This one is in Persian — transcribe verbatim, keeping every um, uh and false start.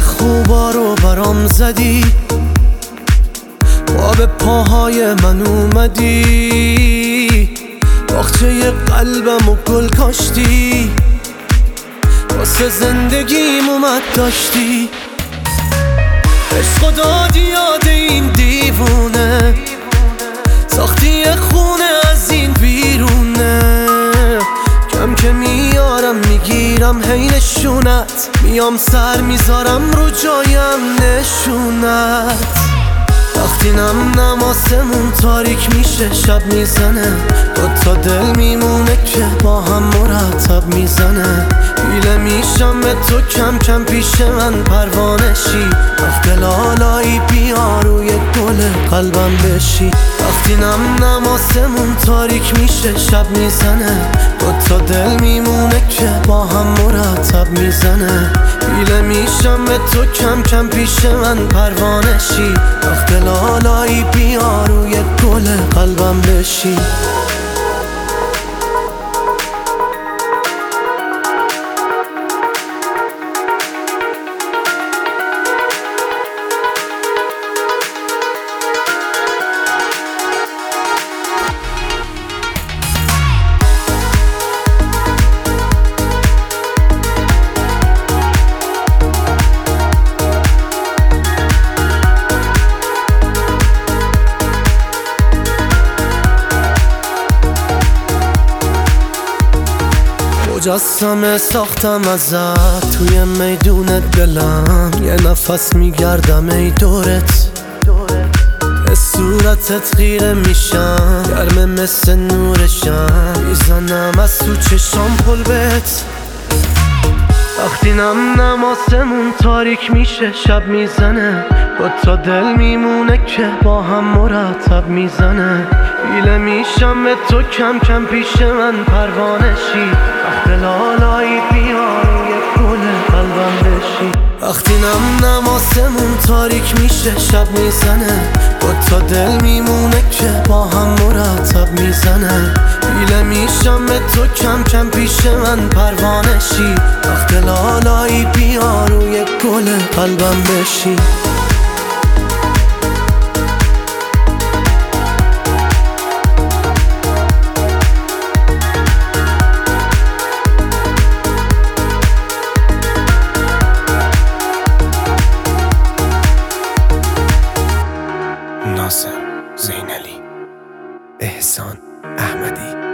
خوبا رو برام زدی، با به پاهای من اومدی، باغچه قلبم و گل کاشتی، واسه زندگیم اومد داشتی. عشق دادی یاد این دیوونه، ساختی یه خونه از این بیرونه. کم که میارم میگیرم هی نشونت، میام سر میذارم رو جایم نشونت. وقتی نم نماسمون تاریک میشه شب میزنه، دوتا دل میمونه که با هم مرتب میزنه. پیله میشم به تو کم کم پیش من پروانشی، وقت لالایی بیا روی گل قلبم بشی. وقتی نم نماسمون تاریک میشه شب میزنه، دوتا دل میمونه که با هم مرتب میزنه. پیله میشم به تو کم کم پیش من پروانشی، وقت لالایی بیا روی گل قلبم بشی. مجسمه ساختم ازت توی میدون دلم، یه نفس میگردم ای دورت، به صورتت خیره میشم، گرمه مثل نورشم، میزنم از تو چشام پلبت. وقتی نم نماسمون تاریک میشه شب میزنه، دوتا دل میمونه که با هم مرتب میزنه. پیله میشم به تو کم کم پیش من پروانشی، وقت لالایی بیا روی گل قلبم بشی. وقتی نم نماسمون تاریک میشه شب میزنه، دوتا دل میمونه که با هم مرتب میزنه. پیله میشم به تو کم کم پیش من پروانشی، وقت لالایی بیا روی گل قلبم بشی. ناصر زینلی، احسان احمدی.